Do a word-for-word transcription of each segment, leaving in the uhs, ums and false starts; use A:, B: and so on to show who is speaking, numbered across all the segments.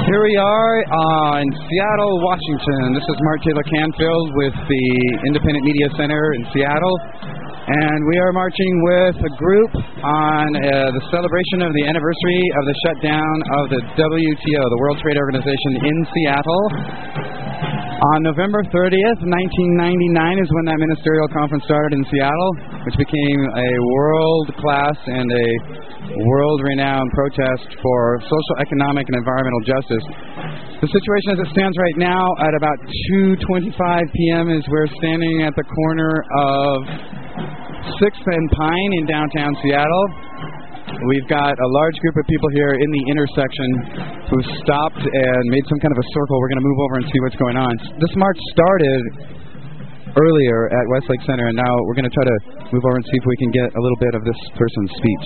A: Here we are uh, in Seattle, Washington. This is Mark Taylor Canfield with the Independent Media Center in Seattle. And we are marching with a group on uh, the celebration of the anniversary of the shutdown of the W T O, the World Trade Organization, in Seattle. On November thirtieth, nineteen ninety-nine is when that ministerial conference started in Seattle, which became a world-class and a world-renowned protest for social, economic, and environmental justice. The situation as it stands right now at about two twenty-five p.m. is we're standing at the corner of sixth and Pine in downtown Seattle. We've got a large group of people here in the intersection who stopped and made some kind of a circle. We're going to move over and see what's going on. This march started earlier at Westlake Center, and now we're going to try to move over and see if we can get a little bit of this person's speech.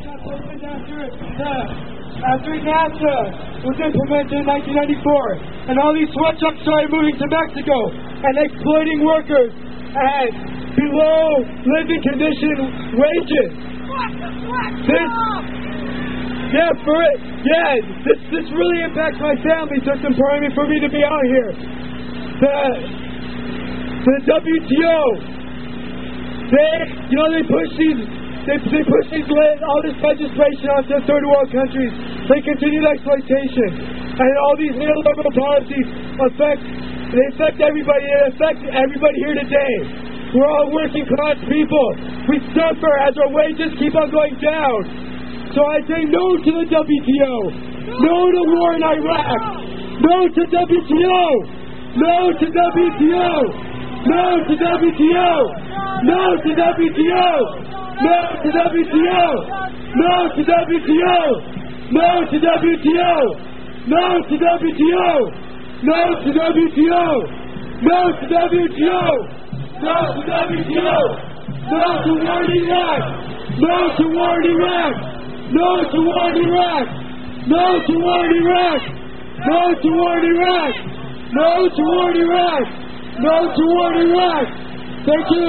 B: After NAFTA was implemented in nineteen ninety-four, and all these sweatshops started moving to Mexico and exploiting workers at below living condition wages. This, yeah, for it, yeah, this this really impacts my family, so it's important for me to be out here. The the W T O, they, you know, they push these, they they push these all this legislation onto third world countries. They continue the exploitation, and all these neoliberal policies affect they affect everybody. They affect everybody here today. We're all working class people. We suffer as our wages keep on going down. So I say no to the W T O. No to war in Iraq. No to W T O. No to W T O. No to W T O. No to W T O. No to W T O. No to W T O. No to W T O. No to W T O. No to W T O. No to W T O. No to W T O! No to war in Iraq! No to war in Iraq! No to war in Iraq! No to war in Iraq! No to war in Iraq! No to war in Iraq! No to war in Iraq! Thank you!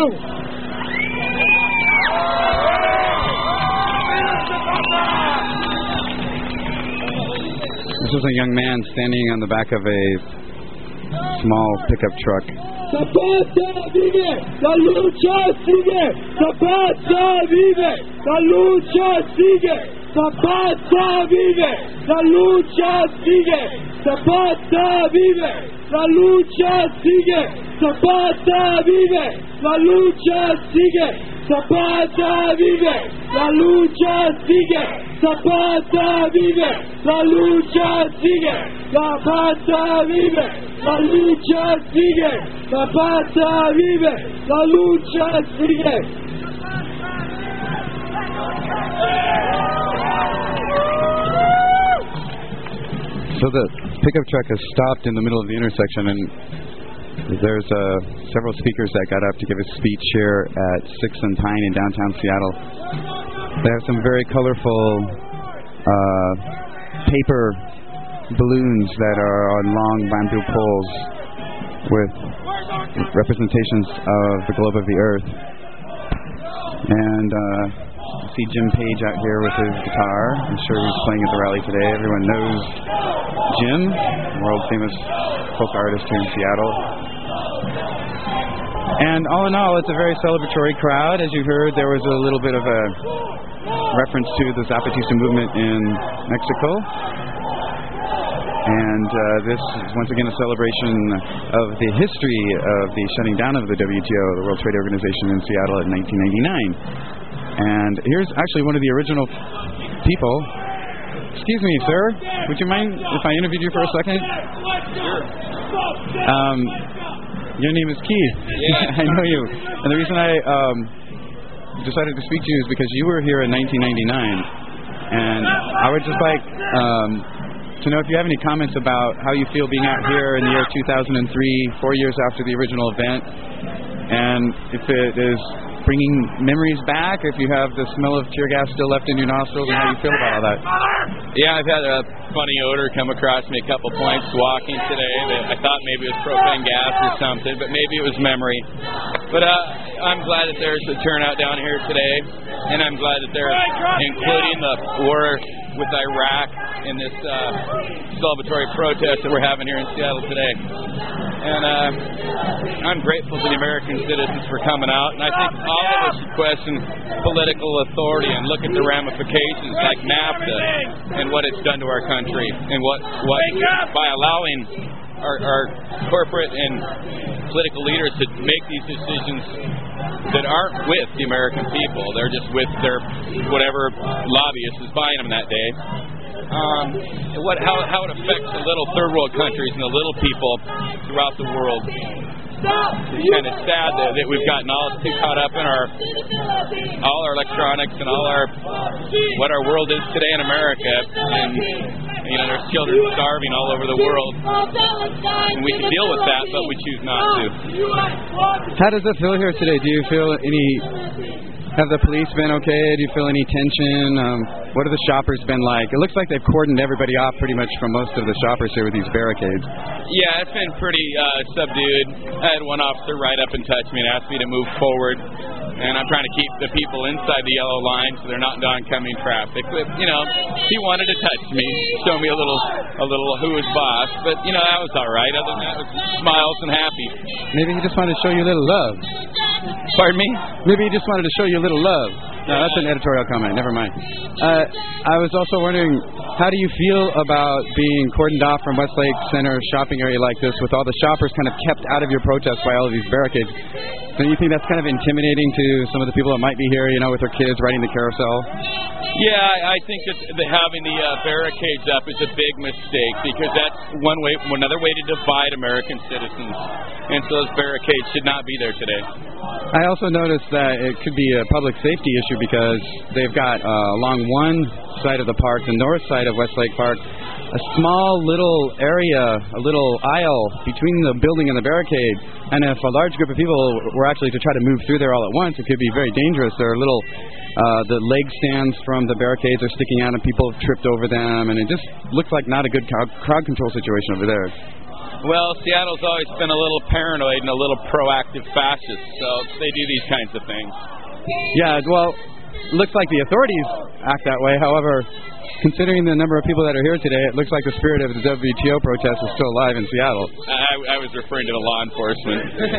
A: This is a young man standing on the back of a small pickup truck.
B: Zapata vive, la lucha sigue. Zapata vive, la lucha sigue. Zapata vive, la lucha sigue. Zapata vive, la lucha sigue. Zapata vive, la lucha sigue. Zapata vive, la lucha sigue. Zapata vive, la lucha sigue. Zapata vive, la lucha sigue. Zapata vive, la lucha sigue.
A: So the pickup truck has stopped in the middle of the intersection, and there's uh, several speakers that got up to give a speech here at sixth and Pine in downtown Seattle. They have some very colorful uh, paper balloons that are on long bamboo poles with representations of the globe of the earth. And uh, I see Jim Page out here with his guitar. I'm sure he's playing at the rally today. Everyone knows Jim, world famous folk artist here in Seattle. And all in all, it's a very celebratory crowd. As you heard, there was a little bit of a reference to the Zapatista movement in Mexico. And uh, this is once again a celebration of the history of the shutting down of the W T O, the World Trade Organization, in Seattle in nineteen ninety-nine. And here's actually one of the original people. Excuse me, sir. Would you mind if I interviewed you for a second?
C: Sure.
A: Um, your name is Keith.
C: Yeah.
A: I know you. And the reason I um, decided to speak to you is because you were here in nineteen ninety-nine. And I would just like um, to know if you have any comments about how you feel being out here in the year two thousand three, four years after the original event, and if it is bringing memories back, if you have the smell of tear gas still left in your nostrils, and how you feel about all that.
C: Yeah, I've had a funny odor come across me a couple points walking today that I thought maybe it was propane gas or something, but maybe it was memory. But uh, I'm glad that there's a turnout down here today, and I'm glad that they're including the war with Iraq in this uh, celebratory protest that we're having here in Seattle today. And uh, I'm grateful to the American citizens for coming out, and I think all of us should question political authority and look at the ramifications like NAFTA and what it's done to our country, and what, what by allowing our, our corporate and political leaders to make these decisions that aren't with the American people. They're just with their whatever lobbyist is buying them that day. Um, what how how it affects the little third world countries and the little people throughout the world. It's kind of sad that, that we've gotten all too caught up in our all our electronics and all our what our world is today in America, and you know there's children starving all over the world, and we can deal with that, but we choose not to.
A: How does it feel here today? Do you feel any? Have the police been okay? Do you feel any tension? Um, what have the shoppers been like? It looks like they've cordoned everybody off pretty much from most of the shoppers here with these barricades.
C: Yeah, it's been pretty uh, subdued. I had one officer right up and touch me and ask me to move forward, and I'm trying to keep the people inside the yellow line so they're not in oncoming traffic. But you know, he wanted to touch me, show me a little, a little who was boss. But you know, that was all right. Other than that, it was smiles and happy.
A: Maybe he just wanted to show you a little love.
C: Pardon me?
A: Maybe he just wanted to show you a little love. No, that's an editorial comment. Never mind. Uh, I was also wondering, how do you feel about being cordoned off from Westlake Center shopping area like this, with all the shoppers kind of kept out of your protest by all of these barricades? Don't you think that's kind of intimidating to some of the people that might be here, you know, with their kids riding the carousel?
C: Yeah, I think that the, having the uh, barricades up is a big mistake, because that's one way, another way to divide American citizens, and so those barricades should not be there today.
A: I also noticed that it could be a public safety issue because they've got uh, along one side of the park, the north side of Westlake Park, a small little area, a little aisle between the building and the barricade. And if a large group of people were actually to try to move through there all at once, it could be very dangerous. There are little, uh, the leg stands from the barricades are sticking out and people have tripped over them, and it just looks like not a good crowd control situation over there.
C: Well, Seattle's always been a little paranoid and a little proactive fascist, so they do these kinds of things.
A: Yeah, well, it looks like the authorities act that way. However, considering the number of people that are here today, it looks like the spirit of the W T O protest is still alive in Seattle.
C: I, I was referring to the law enforcement.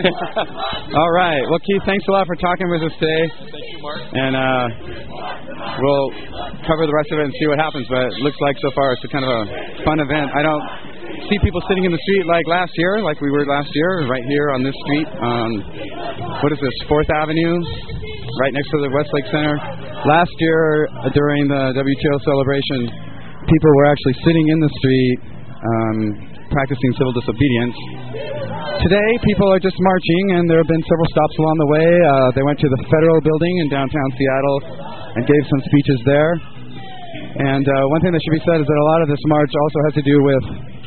A: All right. Well, Keith, thanks a lot for talking with us today.
C: Thank you, Mark.
A: And uh, we'll cover the rest of it and see what happens. But it looks like so far it's a kind of a fun event. I don't see people sitting in the street like last year, like we were last year, right here on this street. Um, what is this, fourth Avenue, right next to the Westlake Center. Last year, uh, during the W T O celebration, people were actually sitting in the street um, practicing civil disobedience. Today, people are just marching, and there have been several stops along the way. Uh, they went to the Federal Building in downtown Seattle and gave some speeches there. And uh, one thing that should be said is that a lot of this march also has to do with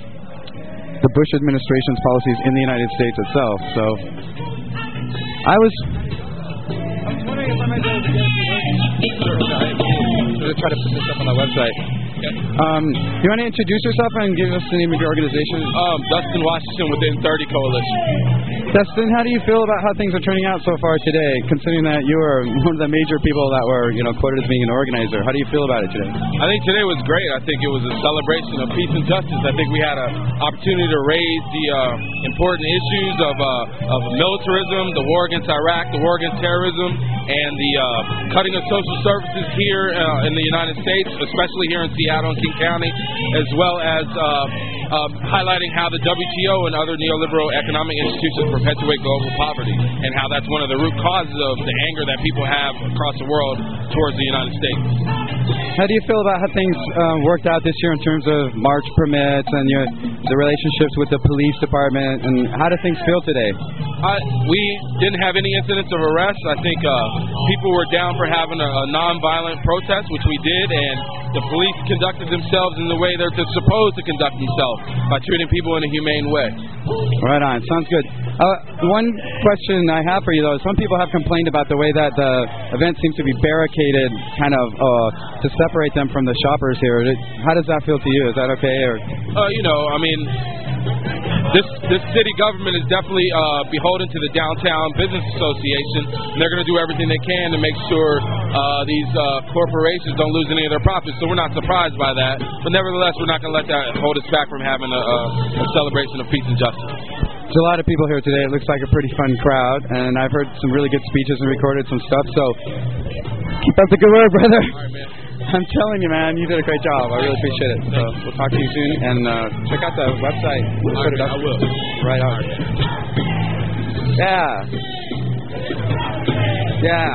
A: the Bush administration's policies in the United States itself. So I was I was wondering if I might be able to get to try to put this up on the website. Okay. Um, you want to introduce yourself and give us the name of your organization?
C: Um, Dustin Washington with the N thirty Coalition.
A: Dustin, how do you feel about how things are turning out so far today, considering that you were one of the major people that were, you know, quoted as being an organizer? How do you feel about it today?
D: I think today was great. I think it was a celebration of peace and justice. I think we had an opportunity to raise the uh, important issues of uh, of militarism, the war against Iraq, the war against terrorism, and the uh, cutting of social services here uh, in the United States, especially here in Seattle and King County, as well as uh, uh, highlighting how the W T O and other neoliberal economic institutions perpetuate global poverty, and how that's one of the root causes of the anger that people have across the world towards the United States.
A: How do you feel about how things uh, worked out this year in terms of march permits and your, the relationships with the police department, and how do things feel today?
D: Uh, we didn't have any incidents of arrest. I think uh, people were down for having a, a nonviolent protest, which we did, and the police conducted themselves in the way they're supposed to conduct themselves, by treating people in a humane way.
A: Right on. Sounds good. Uh, one question I have for you, though, is some people have complained about the way that the event seems to be barricaded, kind of uh, to separate them from the shoppers here. How does that feel to you? Is that okay? Or
D: uh, you know, I mean, this this city government is definitely uh, beholden to the Downtown Business Association, and they're going to do everything they can to make sure uh, these uh, corporations don't lose any of their profits. So we're not surprised by that, but nevertheless, we're not going to let that hold us back from having a, a, a celebration of peace and justice.
A: There's a lot of people here today. It looks like a pretty fun crowd, and I've heard some really good speeches and recorded some stuff, so keep up the good work, brother.
D: All right, man.
A: I'm telling you, man, you did a great job. I really appreciate it. So we'll talk to you soon, and uh, check out the website. We'll
D: All
A: put
D: right,
A: it up.
D: I will.
A: Right on. Yeah. Yeah.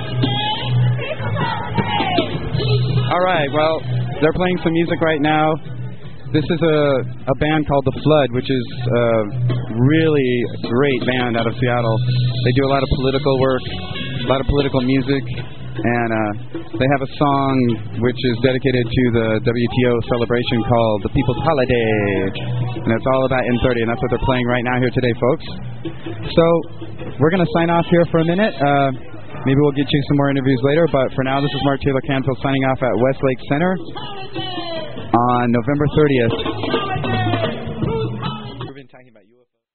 A: All right, well, they're playing some music right now. This is a, a band called The Flood, which is a really great band out of Seattle. They do a lot of political work, a lot of political music, and uh, they have a song which is dedicated to the W T O celebration called The People's Holiday, and it's all about N thirty, and that's what they're playing right now here today, folks. So we're going to sign off here for a minute. Uh, maybe we'll get you some more interviews later, but for now, this is Mark Taylor Canfield signing off at Westlake Center on November thirtieth.